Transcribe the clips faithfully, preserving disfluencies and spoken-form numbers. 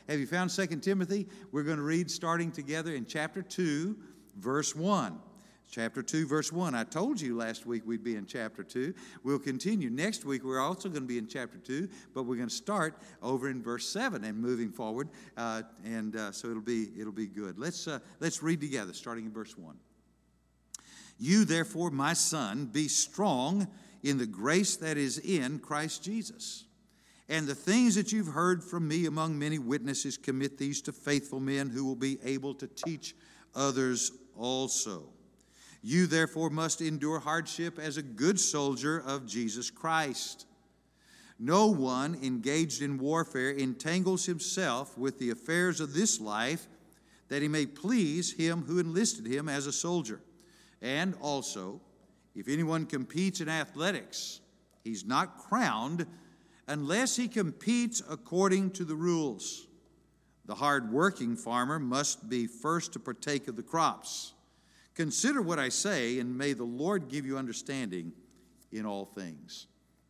Have you found Second Timothy? We're going to read starting together in chapter two, verse one. Chapter two, verse one. I told you last week we'd be in chapter two. We'll continue. Next week we're also going to be in chapter two, but we're going to start over in verse seven and moving forward. Uh, and uh, so it'll be it'll be good. Let's uh, let's read together, starting in verse one. You therefore, my son, be strong in the grace that is in Christ Jesus. And the things that you've heard from me among many witnesses, commit these to faithful men who will be able to teach others also. You therefore must endure hardship as a good soldier of Jesus Christ. No one engaged in warfare entangles himself with the affairs of this life, that he may please him who enlisted him as a soldier. And also, if anyone competes in athletics, he's not crowned unless he competes according to the rules. The hard-working farmer must be first to partake of the crops. Consider what I say, and may the Lord give you understanding in all things.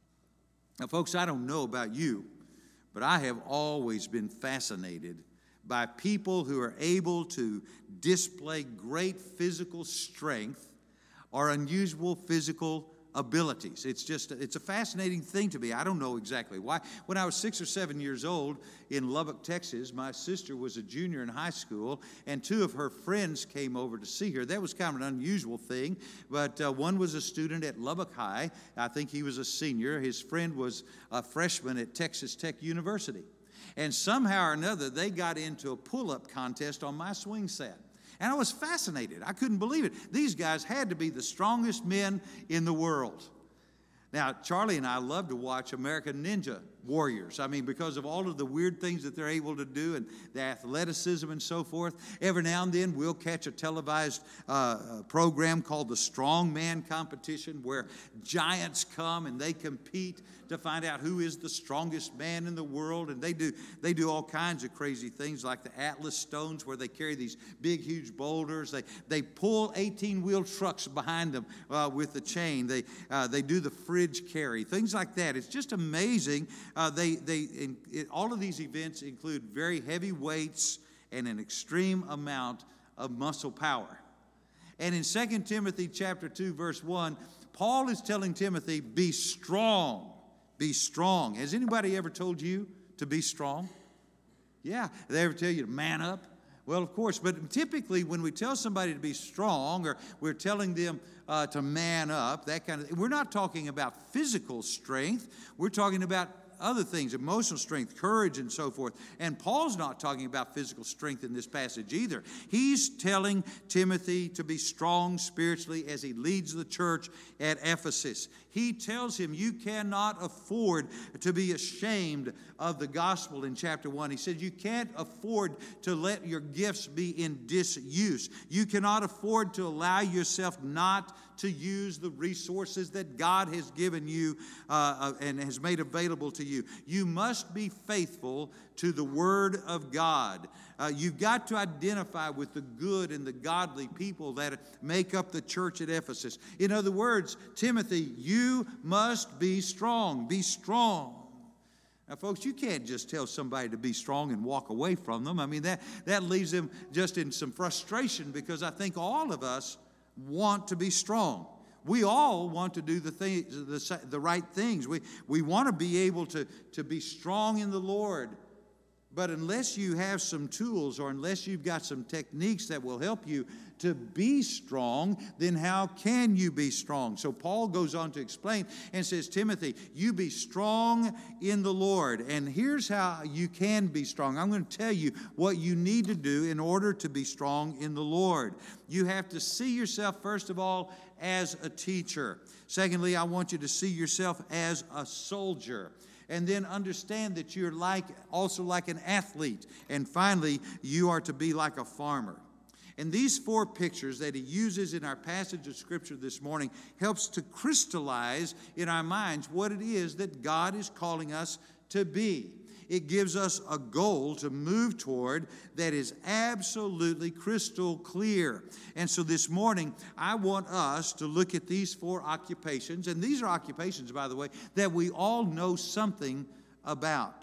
Now, folks, I don't know about you, but I have always been fascinated by people who are able to display great physical strength or unusual physical abilities. It's just, it's a fascinating thing to me. I don't know exactly why. When I was six or seven years old in Lubbock, Texas, my sister was a junior in high school, and two of her friends came over to see her. That was kind of an unusual thing, but uh, one was a student at Lubbock High. I think he was a senior. His friend was a freshman at Texas Tech University. And somehow or another, they got into a pull-up contest on my swing set. And I was fascinated. I couldn't believe it. These guys had to be the strongest men in the world. Now, Charlie and I love to watch American Ninja Warriors. I mean, because of all of the weird things that they're able to do and the athleticism and so forth. Every now and then we'll catch a televised uh, program called the Strongman Competition, where giants come and they compete to find out who is the strongest man in the world. And they do they do all kinds of crazy things, like the Atlas stones, where they carry these big, huge boulders. They they pull eighteen-wheel trucks behind them uh, with the chain. They uh, they do the fridge carry, things like that. It's just amazing. Uh, they they in, it, all of these events include very heavy weights and an extreme amount of muscle power. And in Second Timothy chapter two, verse one, Paul is telling Timothy, be strong. Be strong. Has anybody ever told you to be strong? Yeah. They ever tell you to man up? Well, of course. But typically when we tell somebody to be strong, or we're telling them uh, to man up, that kind of thing, we're not talking about physical strength. We're talking about other things, emotional strength, courage, and so forth. And Paul's not talking about physical strength in this passage either. He's telling Timothy to be strong spiritually as he leads the church at Ephesus. He tells him you cannot afford to be ashamed of the gospel in chapter one. He said you can't afford to let your gifts be in disuse. You cannot afford to allow yourself not to use the resources that God has given you uh, and has made available to you. You must be faithful to the Word of God. Uh, you've got to identify with the good and the godly people that make up the church at Ephesus. In other words, Timothy, you must be strong. Be strong. Now, folks, you can't just tell somebody to be strong and walk away from them. I mean, that, that leaves them just in some frustration, because I think all of us want to be strong. We all want to do the thing, the, the right things. We, we want to be able to, to be strong in the Lord. But unless you have some tools, or unless you've got some techniques that will help you to be strong, then how can you be strong? So Paul goes on to explain and says, Timothy, you be strong in the Lord. And here's how you can be strong. I'm going to tell you what you need to do in order to be strong in the Lord. You have to see yourself, first of all, as a teacher. Secondly, I want you to see yourself as a soldier. And then understand that you're like also like an athlete. And finally, you are to be like a farmer. And these four pictures that he uses in our passage of Scripture this morning helps to crystallize in our minds what it is that God is calling us to be. It gives us a goal to move toward that is absolutely crystal clear. And so this morning, I want us to look at these four occupations. And these are occupations, by the way, that we all know something about.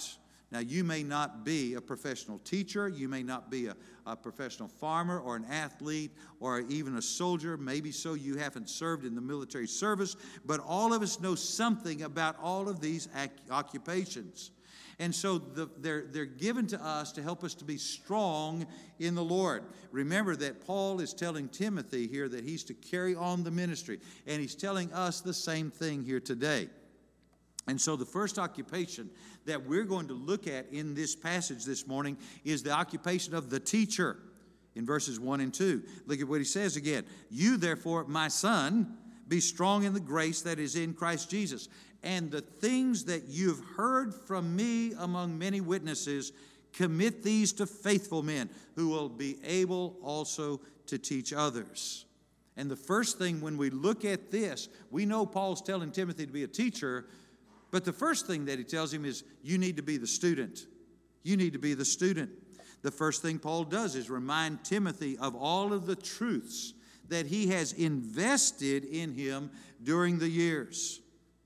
Now, you may not be a professional teacher. You may not be a, a professional farmer or an athlete or even a soldier. Maybe so you haven't served in the military service. But all of us know something about all of these occupations. And so the, they're, they're given to us to help us to be strong in the Lord. Remember that Paul is telling Timothy here that he's to carry on the ministry. And he's telling us the same thing here today. And so the first occupation that we're going to look at in this passage this morning is the occupation of the teacher in verses one and two. Look at what he says again. You, therefore, my son, be strong in the grace that is in Christ Jesus. And the things that you've heard from me among many witnesses, commit these to faithful men who will be able also to teach others. And the first thing when we look at this, we know Paul's telling Timothy to be a teacher, but the first thing that he tells him is, you need to be the student. You need to be the student. The first thing Paul does is remind Timothy of all of the truths that he has invested in him during the years.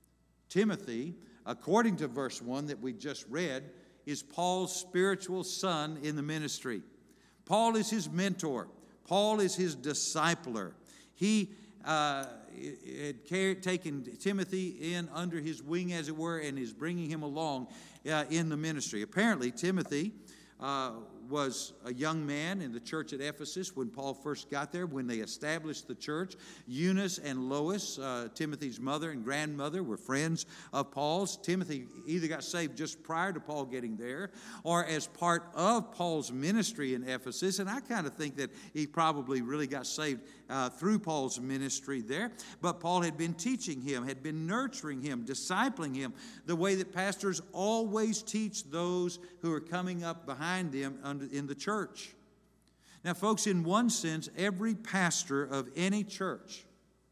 Timothy, according to verse one that we just read, is Paul's spiritual son in the ministry. Paul is his mentor. Paul is his discipler. He uh, had carried, taken Timothy in under his wing, as it were, and is bringing him along uh, in the ministry. Apparently, Timothy uh, was a young man in the church at Ephesus when Paul first got there, when they established the church. Eunice and Lois, uh, Timothy's mother and grandmother, were friends of Paul's. Timothy either got saved just prior to Paul getting there or as part of Paul's ministry in Ephesus. And I kind of think that he probably really got saved uh, through Paul's ministry there. But Paul had been teaching him, had been nurturing him, discipling him, the way that pastors always teach those who are coming up behind them in the church. Now, folks, in one sense, every pastor of any church,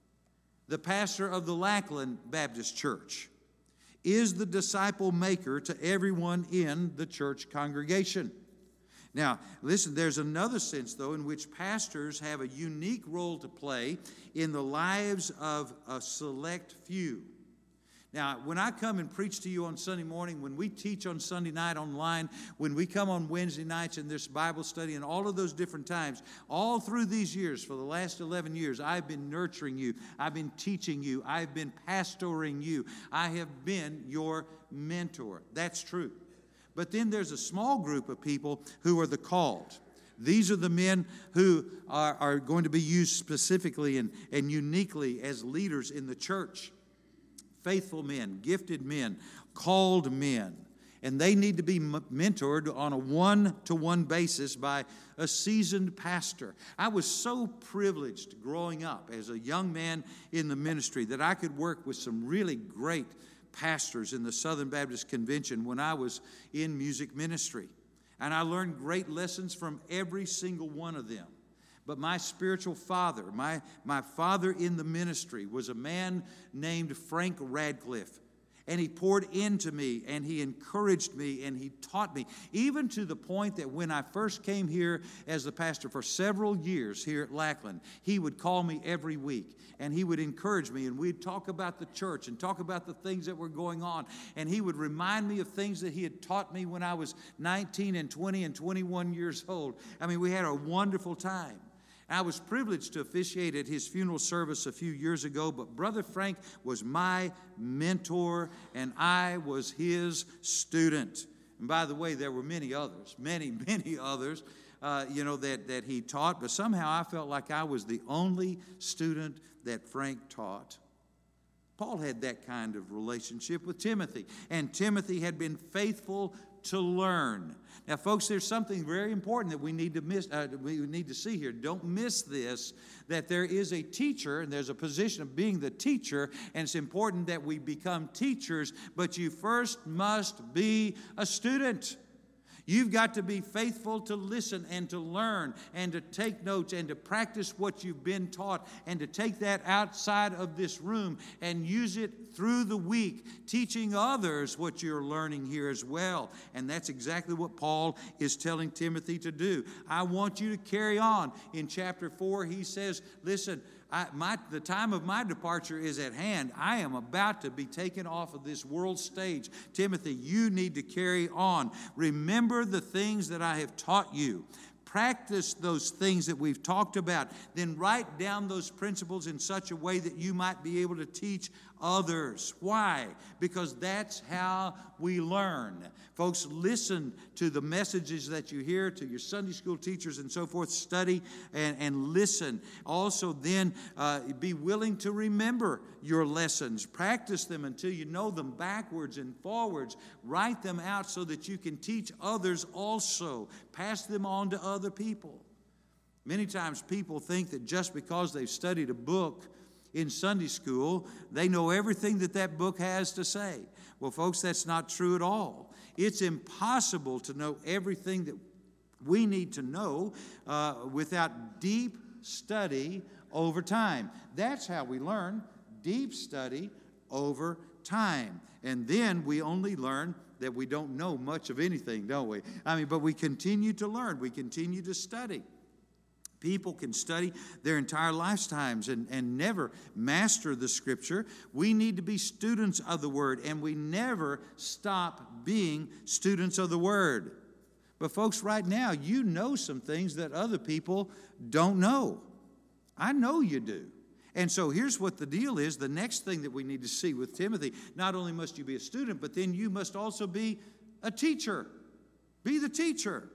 the pastor of the Lackland Baptist Church, is the disciple maker to everyone in the church congregation. Now, listen, there's another sense, though, in which pastors have a unique role to play in the lives of a select few. Now, when I come and preach to you on Sunday morning, when we teach on Sunday night online, when we come on Wednesday nights in this Bible study and all of those different times, all through these years, for the last eleven years, I've been nurturing you. I've been teaching you. I've been pastoring you. I have been your mentor. That's true. But then there's a small group of people who are the called. These are the men who are, are going to be used specifically and, and uniquely as leaders in the church. Faithful men, gifted men, called men. And they need to be mentored on a one-to-one basis by a seasoned pastor. I was so privileged growing up as a young man in the ministry that I could work with some really great pastors in the Southern Baptist Convention when I was in music ministry. And I learned great lessons from every single one of them. But my spiritual father, my, my father in the ministry, was a man named Frank Radcliffe. And he poured into me, and he encouraged me, and he taught me, even to the point that when I first came here as the pastor for several years here at Lackland, he would call me every week, and he would encourage me, and we'd talk about the church and talk about the things that were going on, and he would remind me of things that he had taught me when I was nineteen and twenty and twenty-one years old. I mean, we had a wonderful time. I was privileged to officiate at his funeral service a few years ago, but Brother Frank was my mentor, and I was his student. And by the way, there were many others, many, many others, uh, you know, that, that he taught, but somehow I felt like I was the only student that Frank taught. Paul had that kind of relationship with Timothy, and Timothy had been faithful to learn. Now, folks, there's something very important that we need to miss. Uh, we need to see here. Don't miss this, that there is a teacher, and there's a position of being the teacher, and it's important that we become teachers, but you first must be a student. You've got to be faithful to listen and to learn and to take notes and to practice what you've been taught and to take that outside of this room and use it through the week, teaching others what you're learning here as well. And that's exactly what Paul is telling Timothy to do. I want you to carry on. In chapter four, he says, listen, I, my, the time of my departure is at hand. I am about to be taken off of this world stage. Timothy, you need to carry on. Remember the things that I have taught you. Practice those things that we've talked about. Then write down those principles in such a way that you might be able to teach others. Why? Because that's how we learn. Folks, listen to the messages that you hear, to your Sunday school teachers and so forth. Study and, and listen. Also then uh, be willing to remember your lessons. Practice them until you know them backwards and forwards. Write them out so that you can teach others also. Pass them on to other people. Many times people think that just because they've studied a book in Sunday school, they know everything that that book has to say. Well, folks, that's not true at all. It's impossible to know everything that we need to know uh, without deep study over time. That's how we learn, deep study over time. And then we only learn that we don't know much of anything, don't we? I mean, but we continue to learn. We continue to study. People can study their entire lifetimes and, and never master the Scripture. We need to be students of the Word, and we never stop being students of the Word. But folks, right now, you know some things that other people don't know. I know you do. And so here's what the deal is. The next thing that we need to see with Timothy, not only must you be a student, but then you must also be a teacher. Be the teacher.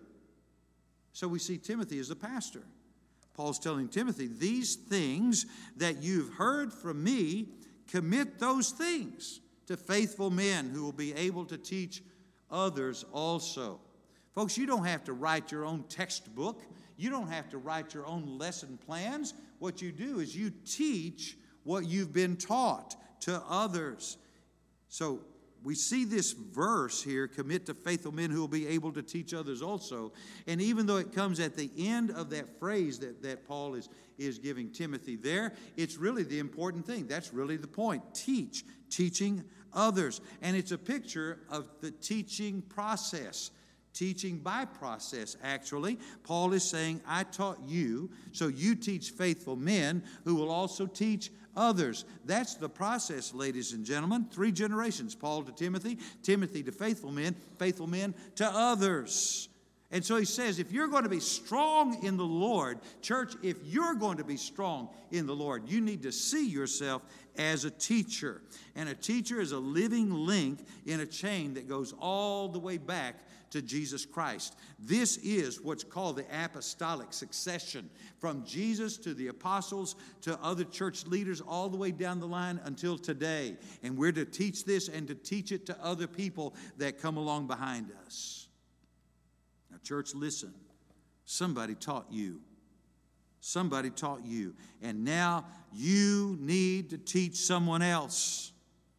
So we see Timothy as the pastor. Paul's telling Timothy, these things that you've heard from me, commit those things to faithful men who will be able to teach others also. Folks, you don't have to write your own textbook. You don't have to write your own lesson plans. What you do is you teach what you've been taught to others. So we see this verse here, commit to faithful men who will be able to teach others also. And even though it comes at the end of that phrase that, that Paul is, is giving Timothy there, it's really the important thing. That's really the point. Teach, teaching others. And it's a picture of the teaching process. Teaching by process, actually. Paul is saying, I taught you, so you teach faithful men who will also teach others. That's the process, ladies and gentlemen. Three generations. Paul to Timothy, Timothy to faithful men, faithful men to others. And so he says, if you're going to be strong in the Lord, church, if you're going to be strong in the Lord, you need to see yourself as a teacher. And a teacher is a living link in a chain that goes all the way back to Jesus Christ. This is what's called the apostolic succession, from Jesus to the apostles to other church leaders all the way down the line until today. And we're to teach this and to teach it to other people that come along behind us. Now, church, listen. Somebody taught you. Somebody taught you. And now you need to teach someone else.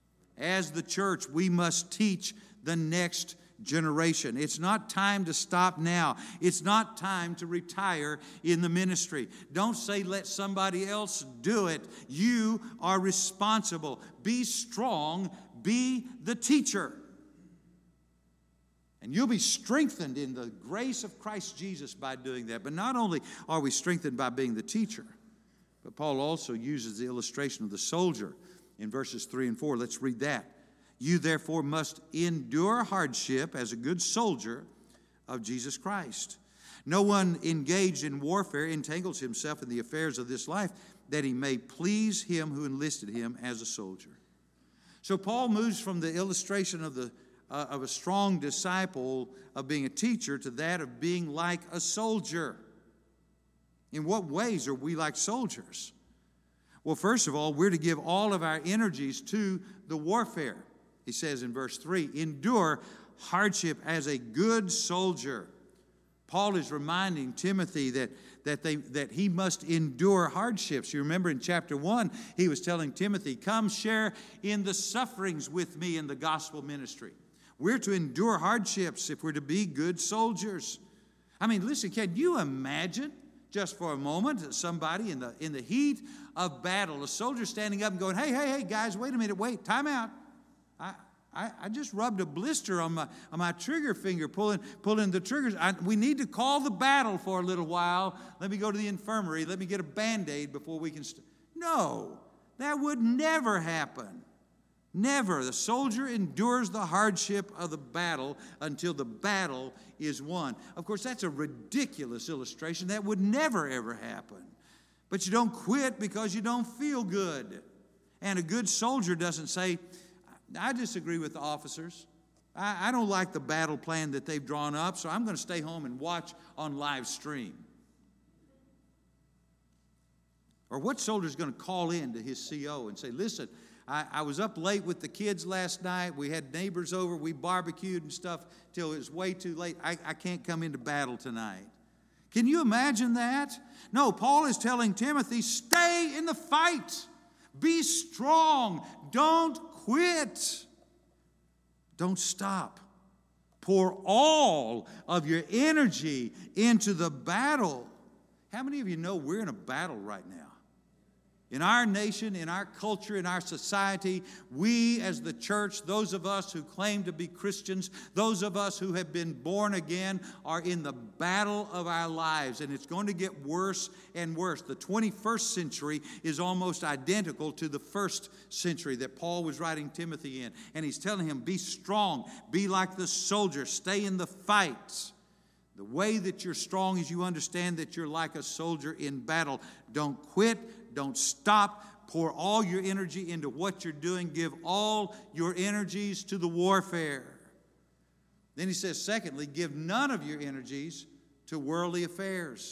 As the church, we must teach the next generation. It's not time to stop now. It's not time to retire in the ministry. Don't say, let somebody else do it. You are responsible. Be strong. Be the teacher. And you'll be strengthened in the grace of Christ Jesus by doing that. But not only are we strengthened by being the teacher, but Paul also uses the illustration of the soldier in verses three and four. Let's read that. You therefore must endure hardship as a good soldier of Jesus Christ. No one engaged in warfare entangles himself in the affairs of this life, that he may please him who enlisted him as a soldier. So Paul moves from the illustration of the uh, of a strong disciple of being a teacher to that of being like a soldier. In what ways are we like soldiers? Well, first of all, we're to give all of our energies to the warfare. He says in verse three, endure hardship as a good soldier. Paul is reminding Timothy that, that, they, that he must endure hardships. You remember in chapter one, he was telling Timothy, come share in the sufferings with me in the gospel ministry. We're to endure hardships if we're to be good soldiers. I mean, listen, can you imagine just for a moment somebody in the, in the heat of battle, a soldier standing up and going, hey, hey, hey, guys, wait a minute, wait, time out. I, I, I just rubbed a blister on my, on my trigger finger, pulling, pulling the triggers. I, we need to call the battle for a little while. Let me go to the infirmary. Let me get a Band-Aid before we can... St-. No, that would never happen. Never. The soldier endures the hardship of the battle until the battle is won. Of course, that's a ridiculous illustration. That would never, ever happen. But you don't quit because you don't feel good. And a good soldier doesn't say, I disagree with the officers. I, I don't like the battle plan that they've drawn up, so I'm going to stay home and watch on live stream. Or what soldier is going to call in to his C O and say, listen, I, I was up late with the kids last night. We had neighbors over. We barbecued and stuff till it was way too late. I, I can't come into battle tonight. Can you imagine that? No, Paul is telling Timothy, stay in the fight. Be strong. Don't quit. Don't stop. Pour all of your energy into the battle. How many of you know we're in a battle right now? In our nation, in our culture, in our society, we as the church, those of us who claim to be Christians, those of us who have been born again, are in the battle of our lives, and it's going to get worse and worse. The twenty-first century is almost identical to the first century that Paul was writing Timothy in, and he's telling him, be strong, be like the soldier, stay in the fight. The way that you're strong is you understand that you're like a soldier in battle. Don't quit. Don't stop. Pour all your energy into what you're doing. Give all your energies to the warfare. Then he says, secondly, give none of your energies to worldly affairs.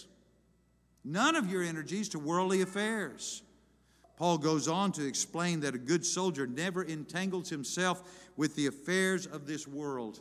None of your energies to worldly affairs. Paul goes on to explain that a good soldier never entangles himself with the affairs of this world.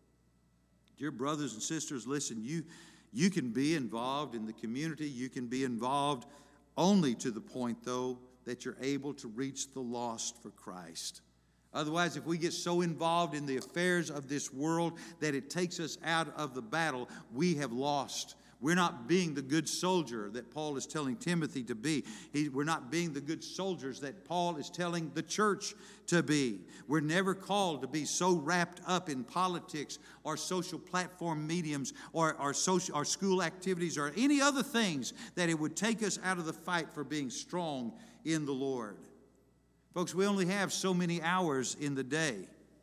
Dear brothers and sisters, listen, you, you can be involved in the community. You can be involved only to the point, though, that you're able to reach the lost for Christ. Otherwise, if we get so involved in the affairs of this world that it takes us out of the battle, we have lost. We're not being the good soldier that Paul is telling Timothy to be. He, we're not being the good soldiers that Paul is telling the church to be. We're never called to be so wrapped up in politics or social platform mediums or, or, social, or school activities or any other things that it would take us out of the fight for being strong in the Lord. Folks, we only have so many hours in the day.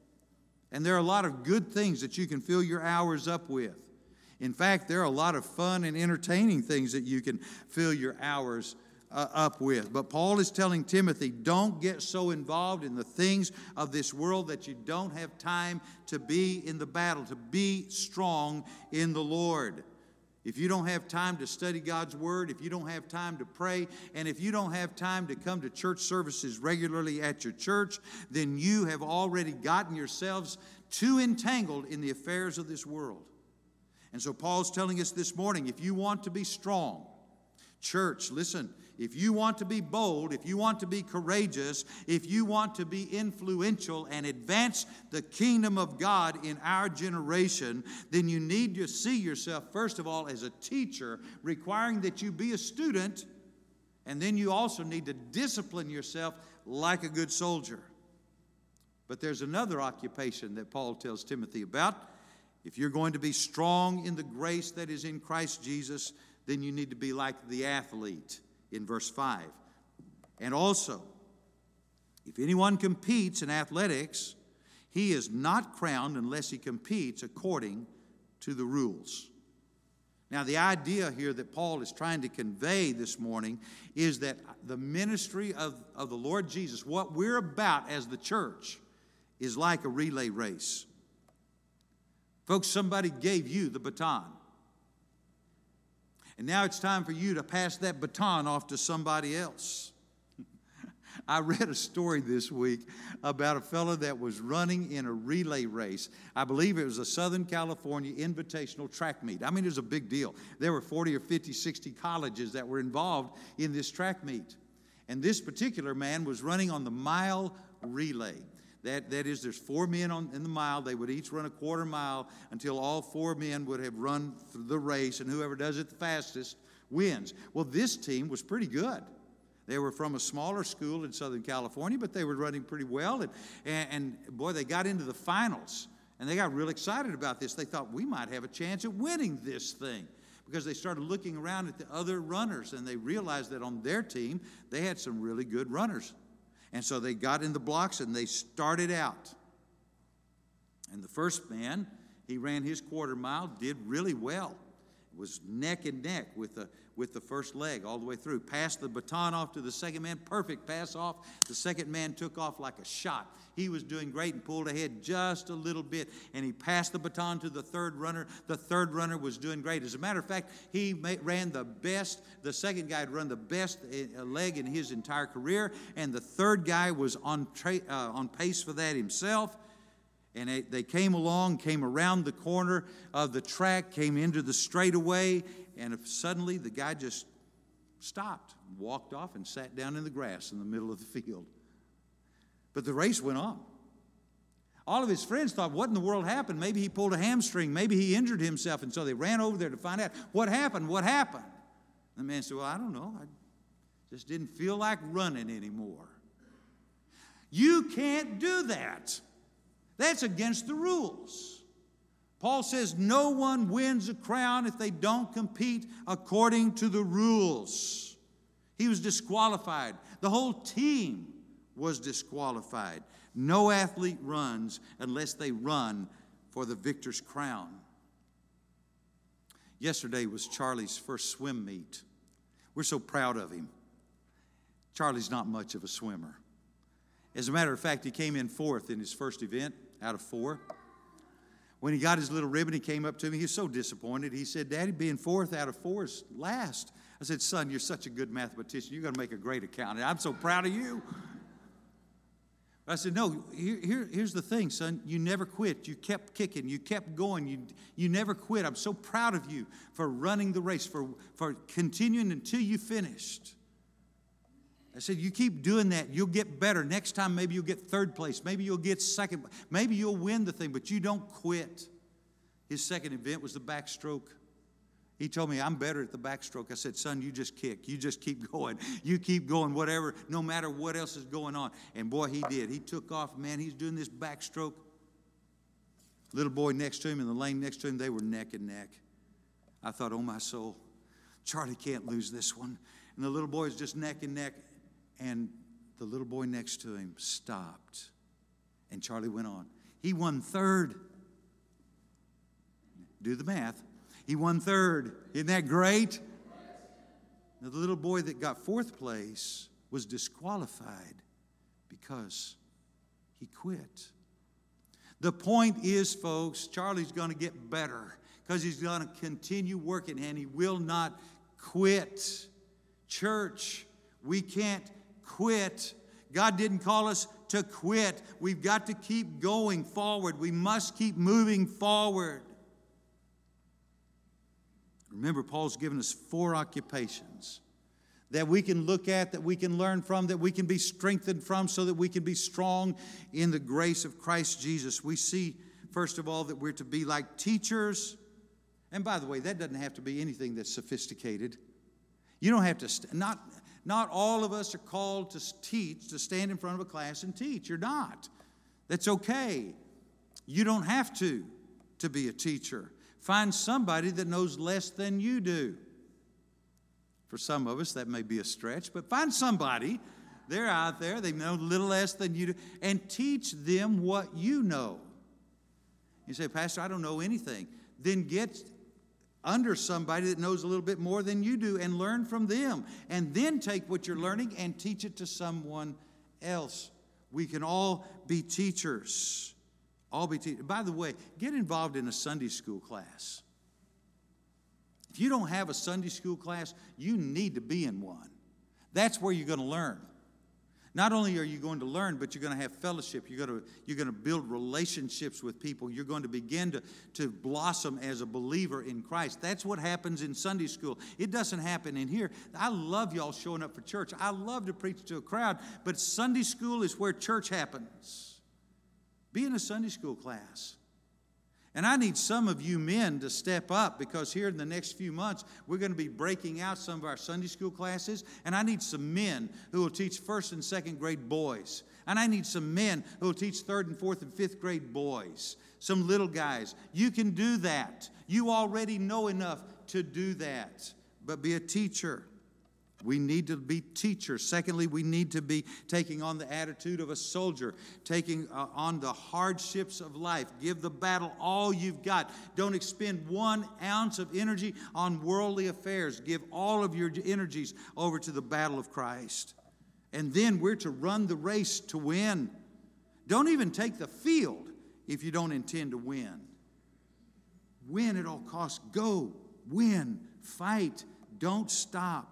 And there are a lot of good things that you can fill your hours up with. In fact, there are a lot of fun and entertaining things that you can fill your hours uh, up with. But Paul is telling Timothy, don't get so involved in the things of this world that you don't have time to be in the battle, to be strong in the Lord. If you don't have time to study God's Word, if you don't have time to pray, and if you don't have time to come to church services regularly at your church, then you have already gotten yourselves too entangled in the affairs of this world. And so Paul's telling us this morning, if you want to be strong, church, listen, if you want to be bold, if you want to be courageous, if you want to be influential and advance the kingdom of God in our generation, then you need to see yourself, first of all, as a teacher, requiring that you be a student, and then you also need to discipline yourself like a good soldier. But there's another occupation that Paul tells Timothy about. If you're going to be strong in the grace that is in Christ Jesus, then you need to be like the athlete in verse five. And also, if anyone competes in athletics, he is not crowned unless he competes according to the rules. Now, the idea here that Paul is trying to convey this morning is that the ministry of, of the Lord Jesus, what we're about as the church, is like a relay race. Folks, somebody gave you the baton. And now it's time for you to pass that baton off to somebody else. I read a story this week about a fellow that was running in a relay race. I believe it was a Southern California invitational track meet. I mean, it was a big deal. There were forty or fifty, sixty colleges that were involved in this track meet. And this particular man was running on the mile relay. That, that is, there's four men on, in the mile. They would each run a quarter mile until all four men would have run through the race, and whoever does it the fastest wins. Well, this team was pretty good. They were from a smaller school in Southern California, but they were running pretty well. And, and, and boy, they got into the finals, and they got real excited about this. They thought, we might have a chance at winning this thing. because they started looking around at the other runners, and they realized that on their team, they had some really good runners. And so they got in the blocks, and they started out. And the first man, he ran his quarter mile, did really well. It was neck and neck with the, with the first leg all the way through. Passed the baton off to the second man, perfect pass off. The second man took off like a shot. He was doing great and pulled ahead just a little bit, and he passed the baton to the third runner. The third runner was doing great. As a matter of fact, he ran the best. The second guy had run the best leg in his entire career, and the third guy was on, tra- uh, on pace for that himself. And they, they came along, came around the corner of the track, came into the straightaway, and suddenly the guy just stopped, walked off, and sat down in the grass in the middle of the field. But the race went on. All of his friends thought, what in the world happened? Maybe he pulled a hamstring. Maybe he injured himself. And so they ran over there to find out, what happened? What happened? And the man said, well, I don't know. I just didn't feel like running anymore. You can't do that. That's against the rules. Paul says no one wins a crown if they don't compete according to the rules. He was disqualified. The whole team was disqualified. No athlete runs unless they run for the victor's crown. Yesterday was Charlie's first swim meet. We're so proud of him. Charlie's not much of a swimmer. As a matter of fact, he came in fourth in his first event out of four. When he got his little ribbon, he came up to me. He was so disappointed. He said, Daddy, being fourth out of four is last. I said, son, you're such a good mathematician. You're going to make a great accountant. I'm so proud of you. I said, no, here, here, here's the thing, son. You never quit. You kept kicking. You kept going. You, you never quit. I'm so proud of you for running the race, for, for continuing until you finished. I said, you keep doing that, you'll get better. Next time, maybe you'll get third place. Maybe you'll get second. Maybe you'll win the thing, but you don't quit. His second event was the backstroke. He told me, I'm better at the backstroke. I said, son, you just kick. You just keep going. You keep going, whatever, no matter what else is going on. And boy, he did. He took off, man. He's doing this backstroke. Little boy next to him in the lane next to him, they were neck and neck. I thought, oh, my soul, Charlie can't lose this one. And the little boy is just neck and neck. And the little boy next to him stopped. And Charlie went on. He won third. Do the math. He won third. Isn't that great? Now, the little boy that got fourth place was disqualified because he quit. The point is, folks, Charlie's going to get better because he's going to continue working and he will not quit. Church, we can't quit. God didn't call us to quit. We've got to keep going forward. We must keep moving forward. Remember, Paul's given us four occupations that we can look at, that we can learn from, that we can be strengthened from, so that we can be strong in the grace of Christ Jesus. We see, first of all, that we're to be like teachers. And by the way, that doesn't have to be anything that's sophisticated. You don't have to, st- not, not all of us are called to teach, to stand in front of a class and teach. You're not. That's okay. You don't have to, to be a teacher. Find somebody that knows less than you do. For some of us, that may be a stretch, but find somebody. They're out there. They know a little less than you do. And teach them what you know. You say, Pastor, I don't know anything. Then get under somebody that knows a little bit more than you do and learn from them. And then take what you're learning and teach it to someone else. We can all be teachers. All be teachers. By the way, get involved in a Sunday school class. If you don't have a Sunday school class, you need to be in one. That's where you're going to learn. Not only are you going to learn, but you're going to have fellowship. You're going to, you're going to build relationships with people. You're going to begin to, to blossom as a believer in Christ. That's what happens in Sunday school. It doesn't happen in here. I love y'all showing up for church. I love to preach to a crowd, but Sunday school is where church happens. Be in a Sunday school class. And I need some of you men to step up, because here in the next few months, we're going to be breaking out some of our Sunday school classes. And I need some men who will teach first and second grade boys. And I need some men who will teach third and fourth and fifth grade boys. Some little guys. You can do that. You already know enough to do that, but be a teacher. We need to be teachers. Secondly, we need to be taking on the attitude of a soldier, taking uh, on the hardships of life. Give the battle all you've got. Don't expend one ounce of energy on worldly affairs. Give all of your energies over to the battle of Christ. And then we're to run the race to win. Don't even take the field if you don't intend to win. Win at all costs. Go, win, fight, don't stop.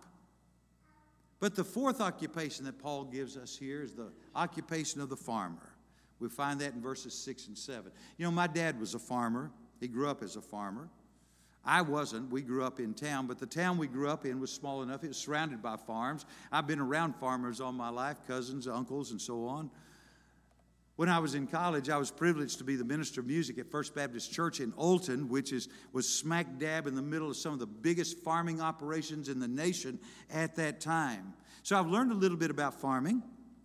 But the fourth occupation that Paul gives us here is the occupation of the farmer. We find that in verses six and seven. You know, my dad was a farmer. He grew up as a farmer. I wasn't. We grew up in town, but the town we grew up in was small enough. It was surrounded by farms. I've been around farmers all my life, cousins, uncles, and so on. When I was in college, I was privileged to be the minister of music at First Baptist Church in Olton, which is was smack dab in the middle of some of the biggest farming operations in the nation at that time. So I've learned a little bit about farming.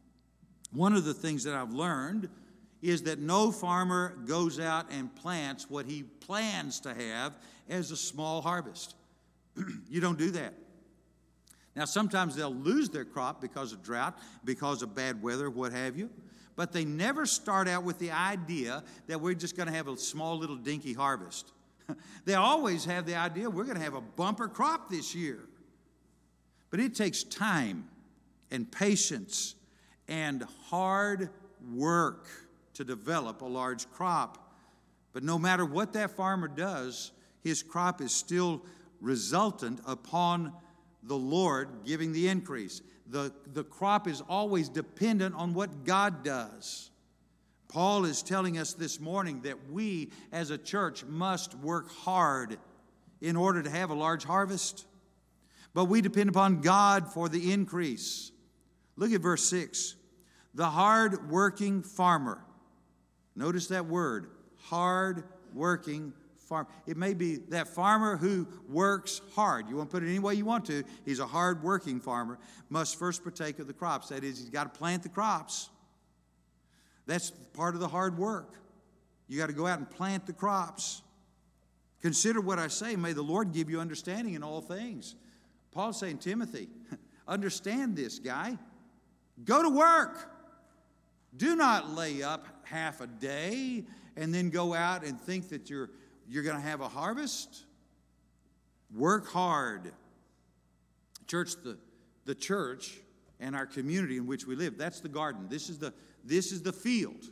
One of the things that I've learned is that no farmer goes out and plants what he plans to have as a small harvest. You don't do that. Now, sometimes they'll lose their crop because of drought, because of bad weather, what have you. But they never start out with the idea that we're just going to have a small little dinky harvest. They always have the idea we're going to have a bumper crop this year. But it takes time and patience and hard work to develop a large crop. But no matter what that farmer does, his crop is still resultant upon the Lord giving the increase. The, the crop is always dependent on what God does. Paul is telling us this morning that we as a church must work hard in order to have a large harvest. But we depend upon God for the increase. Look at verse six. The hard-working farmer. Notice that word, hard-working farmer. It may be that farmer who works hard. You want to put it any way you want to. He's a hard-working farmer. Must first partake of the crops. That is, he's got to plant the crops. That's part of the hard work. You got to go out and plant the crops. Consider what I say. May the Lord give you understanding in all things. Paul's saying, Timothy, understand this, guy. Go to work. Do not lay up half a day and then go out and think that you're You're going to have a harvest. Work hard. Church, the, the church and our community in which we live, that's the garden. This is the, this is the field.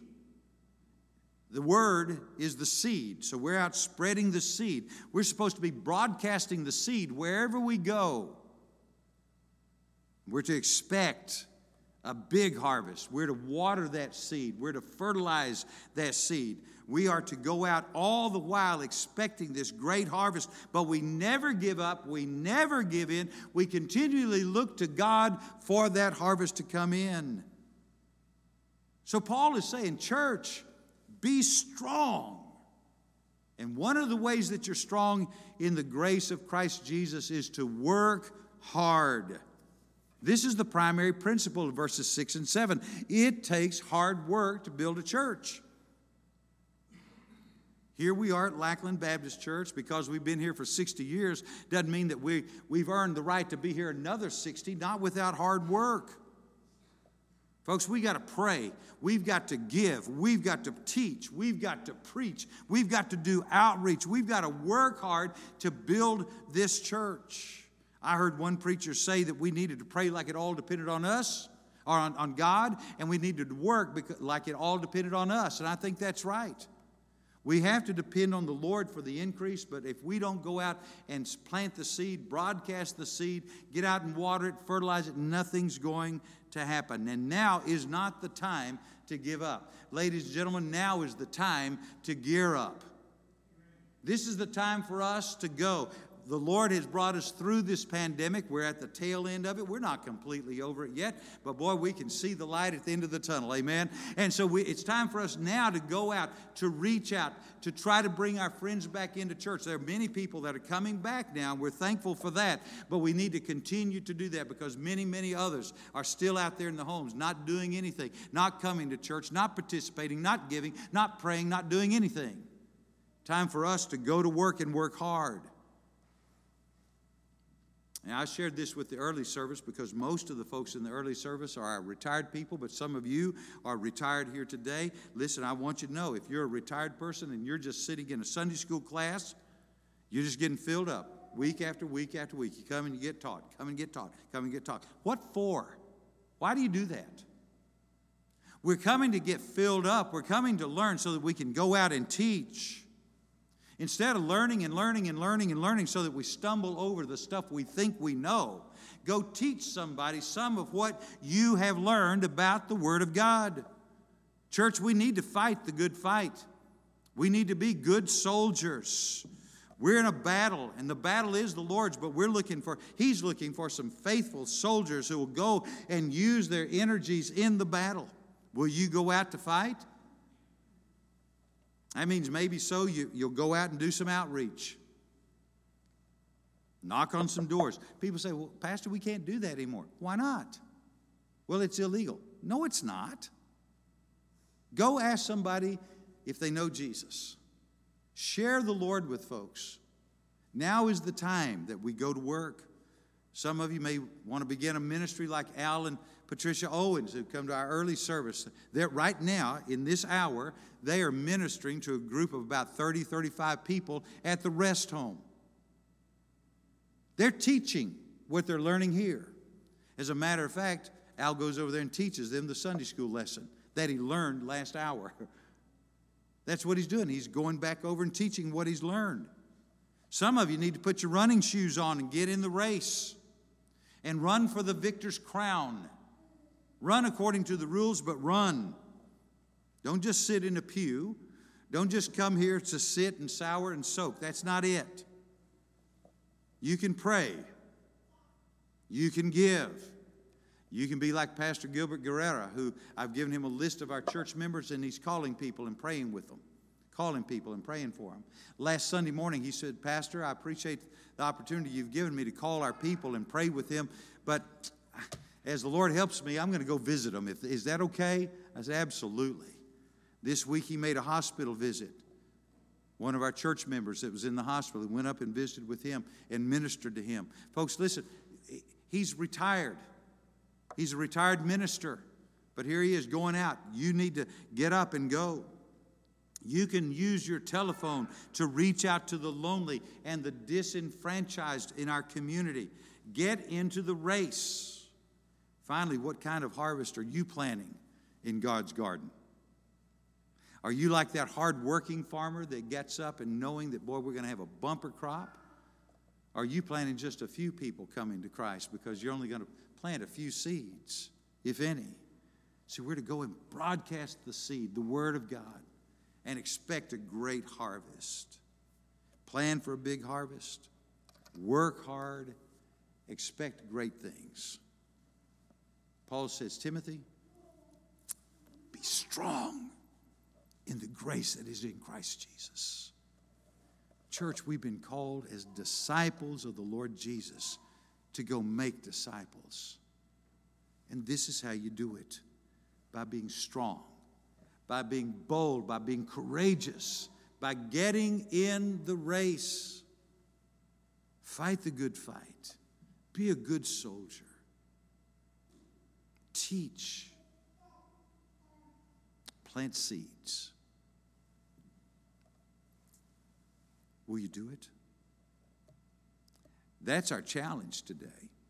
The word is the seed. So we're out spreading the seed. We're supposed to be broadcasting the seed wherever we go. We're to expect a big harvest. We're to water that seed. We're to fertilize that seed. We are to go out all the while expecting this great harvest, but we never give up. We never give in. We continually look to God for that harvest to come in. So Paul is saying, church, be strong. And one of the ways that you're strong in the grace of Christ Jesus is to work hard. This is the primary principle of verses six and seven. It takes hard work to build a church. Here we are at Lackland Baptist Church. Because we've been here for sixty years doesn't mean that we, we've earned the right to be here another sixty, not without hard work. Folks, we got to pray. We've got to give. We've got to teach. We've got to preach. We've got to do outreach. We've got to work hard to build this church. I heard one preacher say that we needed to pray like it all depended on us, or on, on God, and we needed to work because, like it all depended on us. And I think that's right. We have to depend on the Lord for the increase, but if we don't go out and plant the seed, broadcast the seed, get out and water it, fertilize it, nothing's going to happen. And now is not the time to give up. Ladies and gentlemen, now is the time to gear up. This is the time for us to go. The Lord has brought us through this pandemic. We're at the tail end of it. We're not completely over it yet, but boy, we can see the light at the end of the tunnel, amen? And so we, it's time for us now to go out, to reach out, to try to bring our friends back into church. There are many people that are coming back now, and we're thankful for that, but we need to continue to do that because many, many others are still out there in the homes, not doing anything, not coming to church, not participating, not giving, not praying, not doing anything. Time for us to go to work and work hard. And I shared this with the early service because most of the folks in the early service are retired people, but some of you are retired here today. Listen, I want you to know, if you're a retired person and you're just sitting in a Sunday school class, you're just getting filled up week after week after week. You come and you get taught, come and get taught, come and get taught. What for? Why do you do that? We're coming to get filled up. We're coming to learn so that we can go out and teach. Instead of learning and learning and learning and learning so that we stumble over the stuff we think we know, go teach somebody some of what you have learned about the Word of God. Church, we need to fight the good fight. We need to be good soldiers. We're in a battle, and the battle is the Lord's, but we're looking for, He's looking for some faithful soldiers who will go and use their energies in the battle. Will you go out to fight? That means maybe so you, you'll go out and do some outreach. Knock on some doors. People say, well, Pastor, we can't do that anymore. Why not? Well, it's illegal. No, it's not. Go ask somebody if they know Jesus. Share the Lord with folks. Now is the time that we go to work. Some of you may want to begin a ministry like Al and Patricia Owens, who come to our early service. They're, right now, in this hour, they are ministering to a group of about thirty, thirty-five people at the rest home. They're teaching what they're learning here. As a matter of fact, Al goes over there and teaches them the Sunday school lesson that he learned last hour. That's what he's doing. He's going back over and teaching what he's learned. Some of you need to put your running shoes on and get in the race and run for the victor's crown. Run according to the rules, but run. Don't just sit in a pew. Don't just come here to sit and sour and soak. That's not it. You can pray. You can give. You can be like Pastor Gilbert Guerrera, who I've given him a list of our church members, and he's calling people and praying with them. Calling people and praying for them. Last Sunday morning, he said, Pastor, I appreciate the opportunity you've given me to call our people and pray with them, but as the Lord helps me, I'm going to go visit them. If, is that okay? I said, absolutely. This week he made a hospital visit. One of our church members that was in the hospital went up and visited with him and ministered to him. Folks, listen, he's retired. He's a retired minister, but here he is going out. You need to get up and go. You can use your telephone to reach out to the lonely and the disenfranchised in our community. Get into the race. Finally, what kind of harvest are you planting in God's garden? Are you like that hard-working farmer that gets up and knowing that, boy, we're going to have a bumper crop? Or are you planting just a few people coming to Christ because you're only going to plant a few seeds, if any? See, we're to go and broadcast the seed, the Word of God, and expect a great harvest. Plan for a big harvest. Work hard. Expect great things. Paul says, Timothy, be strong in the grace that is in Christ Jesus. Church, we've been called as disciples of the Lord Jesus to go make disciples. And this is how you do it, by being strong, by being bold, by being courageous, by getting in the race. Fight the good fight. Be a good soldier. Teach. Plant seeds. Will you do it? That's our challenge today.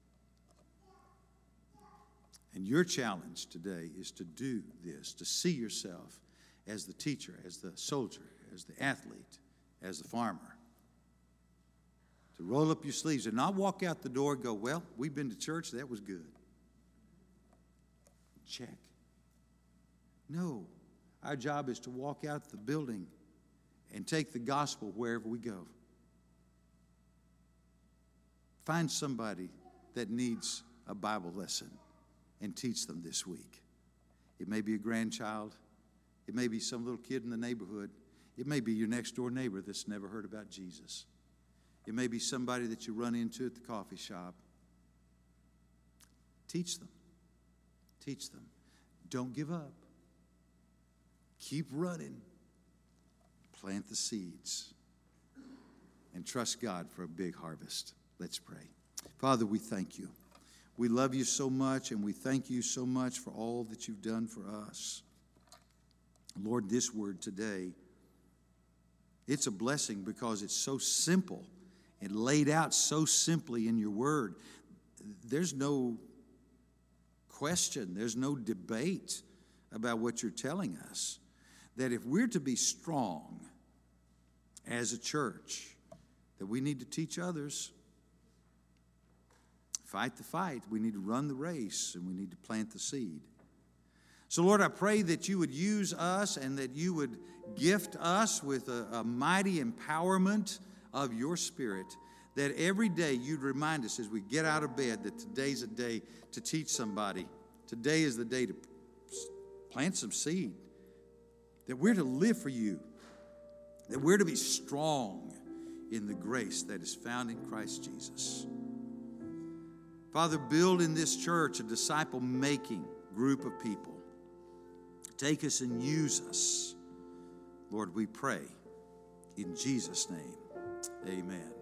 And your challenge today is to do this, to see yourself as the teacher, as the soldier, as the athlete, as the farmer. To roll up your sleeves and not walk out the door and go, well, we've been to church, that was good. Check. No, our job is to walk out the building and take the gospel wherever we go. Find somebody that needs a Bible lesson and teach them this week. It may be a grandchild. It may be some little kid in the neighborhood. It may be your next door neighbor that's never heard about Jesus. It may be somebody that you run into at the coffee shop. Teach them. Teach them. Don't give up. Keep running. Plant the seeds. And trust God for a big harvest. Let's pray. Father, we thank you. We love you so much, and we thank you so much for all that you've done for us. Lord, this word today, it's a blessing because it's so simple and laid out so simply in your word. There's no question, there's no debate about what you're telling us. That if we're to be strong as a church, that we need to teach others. Fight the fight. We need to run the race, and we need to plant the seed. So, Lord, I pray that you would use us and that you would gift us with a, a mighty empowerment of your Spirit, that every day you'd remind us as we get out of bed that today's a day to teach somebody. Today is the day to plant some seed, that we're to live for you, that we're to be strong in the grace that is found in Christ Jesus. Father, build in this church a disciple-making group of people. Take us and use us. Lord, we pray in Jesus' name. Amen.